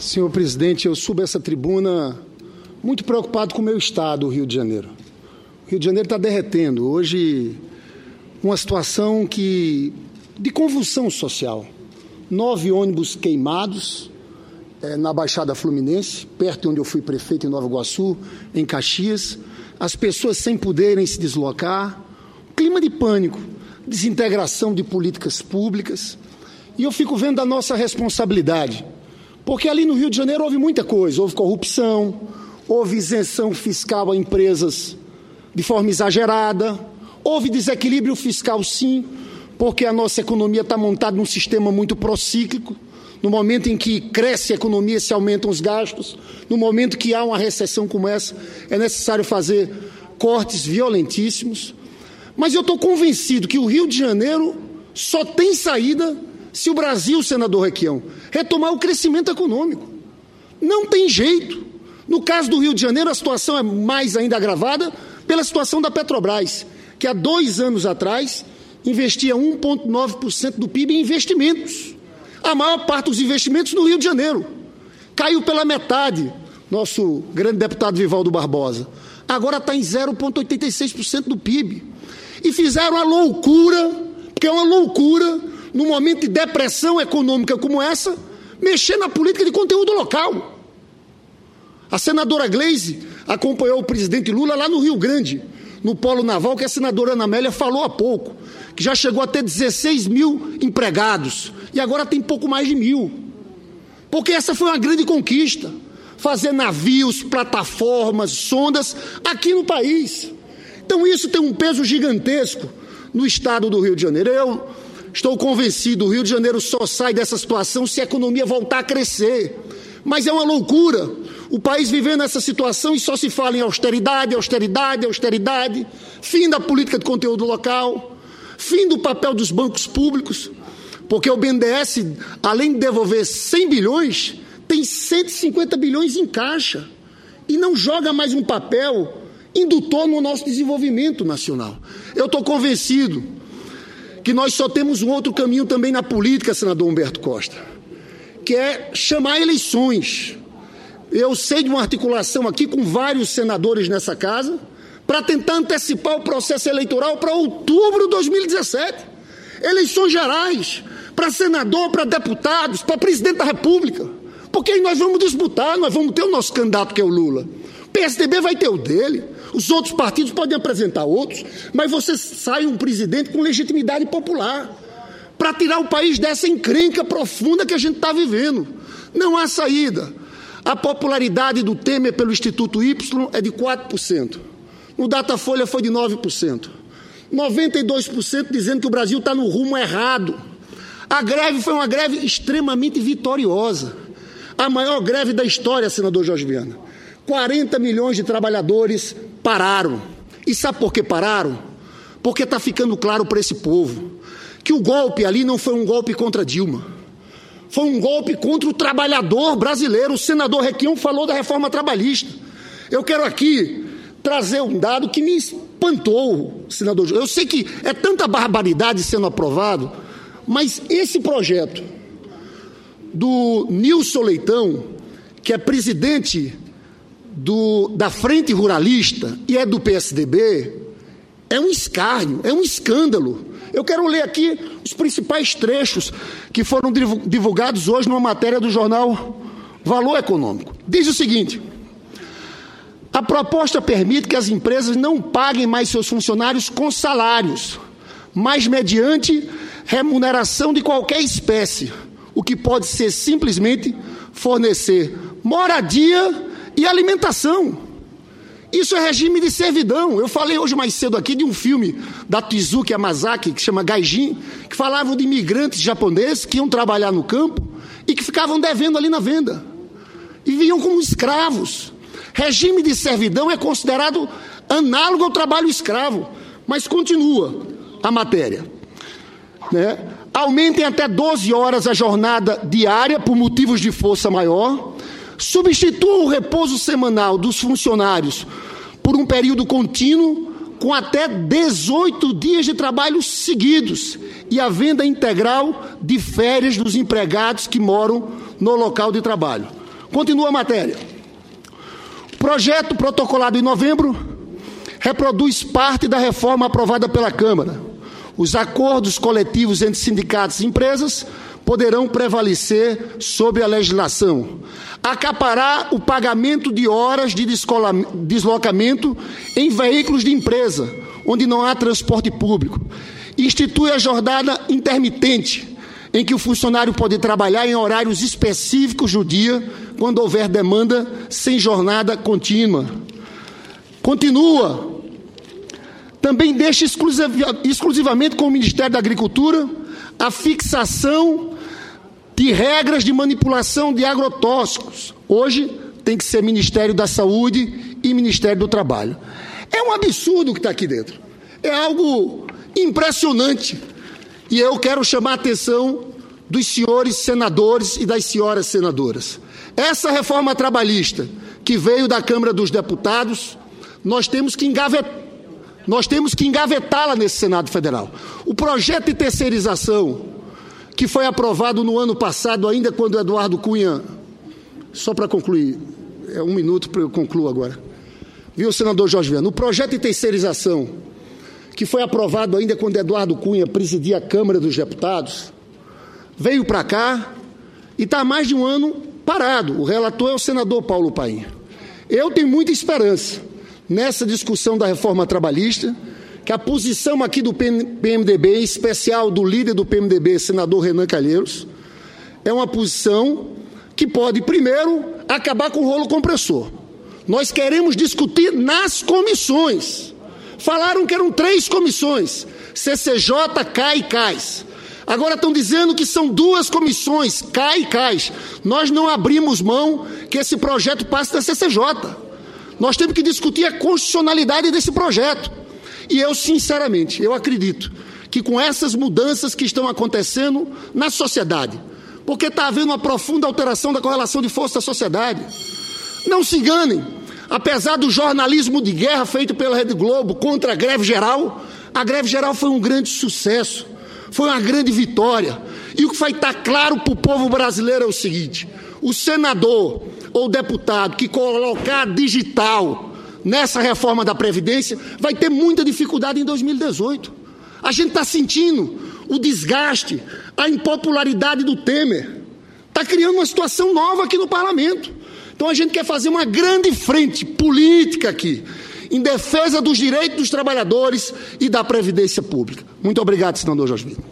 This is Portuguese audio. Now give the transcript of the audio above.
Senhor presidente, eu subo essa tribuna muito preocupado com o meu estado, o Rio de Janeiro. O Rio de Janeiro está derretendo. Hoje, uma situação de convulsão social. 9 ônibus queimados na Baixada Fluminense, perto de onde eu fui prefeito, em Nova Iguaçu, em Caxias. As pessoas sem poderem se deslocar. Clima de pânico, desintegração de políticas públicas. E eu fico vendo a nossa responsabilidade. Porque ali no Rio de Janeiro houve muita coisa, houve corrupção, houve isenção fiscal a empresas de forma exagerada, houve desequilíbrio fiscal sim, porque a nossa economia está montada num sistema muito procíclico. No momento em que cresce a economia, se aumentam os gastos. No momento que há uma recessão como essa, é necessário fazer cortes violentíssimos. Mas eu estou convencido que o Rio de Janeiro só tem saída se o Brasil, senador Requião, retomar o crescimento econômico. Não tem jeito. No caso do Rio de Janeiro, a situação é mais ainda agravada pela situação da Petrobras, que há 2 anos atrás investia 1,9% do PIB em investimentos. A maior parte dos investimentos no Rio de Janeiro. Caiu pela metade, nosso grande deputado Vivaldo Barbosa. Agora está em 0,86% do PIB. E fizeram a loucura, porque é uma loucura, num momento de depressão econômica como essa, mexer na política de conteúdo local. A senadora Gleisi acompanhou o presidente Lula lá no Rio Grande, no Polo Naval, que a senadora Ana Amélia falou há pouco, que já chegou a ter 16 mil empregados, e agora tem pouco mais de 1.000. Porque essa foi uma grande conquista, fazer navios, plataformas, sondas aqui no país. Então isso tem um peso gigantesco no estado do Rio de Janeiro. Eu estou convencido, o Rio de Janeiro só sai dessa situação se a economia voltar a crescer. Mas é uma loucura o país vivendo nessa situação e só se fala em austeridade, austeridade, austeridade, fim da política de conteúdo local, fim do papel dos bancos públicos, porque o BNDES, além de devolver 100 bilhões, tem 150 bilhões em caixa e não joga mais um papel indutor no nosso desenvolvimento nacional. Eu estou convencido que nós só temos um outro caminho também na política, senador Humberto Costa, que é chamar eleições. Eu sei de uma articulação aqui com vários senadores nessa casa para tentar antecipar o processo eleitoral para outubro de 2017. Eleições gerais, para senador, para deputados, para presidente da República. Porque aí nós vamos disputar, nós vamos ter o nosso candidato, que é o Lula. O PSDB vai ter o dele. Os outros partidos podem apresentar outros, mas você sai um presidente com legitimidade popular para tirar o país dessa encrenca profunda que a gente está vivendo. Não há saída. A popularidade do Temer pelo Instituto Y é de 4%. No Datafolha foi de 9%. 92% dizendo que o Brasil está no rumo errado. A greve foi uma greve extremamente vitoriosa. A maior greve da história, senador Jorge Viana. 40 milhões de trabalhadores pararam. E sabe por que pararam? Porque está ficando claro para esse povo que o golpe ali não foi um golpe contra Dilma. Foi um golpe contra o trabalhador brasileiro. O senador Requião falou da reforma trabalhista. Eu quero aqui trazer um dado que me espantou, senador. Eu sei que é tanta barbaridade sendo aprovado, mas esse projeto do Nilson Leitão, que é presidente da Frente Ruralista e é do PSDB, é um escárnio, é um escândalo. Eu quero ler aqui os principais trechos que foram divulgados hoje numa matéria do jornal Valor Econômico. Diz o seguinte: a proposta permite que as empresas não paguem mais seus funcionários com salários, mas mediante remuneração de qualquer espécie, o que pode ser simplesmente fornecer moradia e alimentação. Isso é regime de servidão. Eu falei hoje mais cedo aqui de um filme da Tezuki Yamazaki, que chama Gaijin, que falavam de imigrantes japoneses que iam trabalhar no campo e que ficavam devendo ali na venda. E vinham como escravos. Regime de servidão é considerado análogo ao trabalho escravo. Mas continua a matéria, né? Aumentem até 12 horas a jornada diária por motivos de força maior. Substituam o repouso semanal dos funcionários por um período contínuo com até 18 dias de trabalho seguidos e a venda integral de férias dos empregados que moram no local de trabalho. Continua a matéria. O projeto protocolado em novembro reproduz parte da reforma aprovada pela Câmara. Os acordos coletivos entre sindicatos e empresas poderão prevalecer sobre a legislação. Acaparar o pagamento de horas de deslocamento em veículos de empresa, onde não há transporte público. Institui a jornada intermitente, em que o funcionário pode trabalhar em horários específicos do dia, quando houver demanda, sem jornada contínua. Continua. Também deixa exclusivamente com o Ministério da Agricultura a fixação de regras de manipulação de agrotóxicos. Hoje tem que ser Ministério da Saúde e Ministério do Trabalho. É um absurdo o que está aqui dentro. É algo impressionante. E eu quero chamar a atenção dos senhores senadores e das senhoras senadoras. Essa reforma trabalhista que veio da Câmara dos Deputados, nós temos que engavetá-la nesse Senado Federal. O projeto de terceirização, que foi aprovado no ano passado, ainda quando Eduardo Cunha... Só para concluir, é 1 minuto para eu concluir agora. Viu, senador Jorge Viana? O projeto de terceirização, que foi aprovado ainda quando Eduardo Cunha presidia a Câmara dos Deputados, veio para cá e está há mais de um ano parado. O relator é o senador Paulo Paim. Eu tenho muita esperança nessa discussão da reforma trabalhista, que a posição aqui do PMDB, em especial do líder do PMDB, senador Renan Calheiros, é uma posição que pode, primeiro, acabar com o rolo compressor. Nós queremos discutir nas comissões. Falaram que eram 3 comissões, CCJ, CAI e CAIS. Agora estão dizendo que são 2 comissões, CAI e CAIS. Nós não abrimos mão que esse projeto passe da CCJ. Nós temos que discutir a constitucionalidade desse projeto. E eu, sinceramente, eu acredito que com essas mudanças que estão acontecendo na sociedade, porque está havendo uma profunda alteração da correlação de força da sociedade. Não se enganem, apesar do jornalismo de guerra feito pela Rede Globo contra a greve geral foi um grande sucesso, foi uma grande vitória. E o que vai estar claro para o povo brasileiro é o seguinte: o senador ou deputado que colocar digital nessa reforma da Previdência vai ter muita dificuldade em 2018. A gente está sentindo o desgaste, a impopularidade do Temer. Está criando uma situação nova aqui no Parlamento. Então a gente quer fazer uma grande frente política aqui, em defesa dos direitos dos trabalhadores e da Previdência Pública. Muito obrigado, senador Jorge Vitor.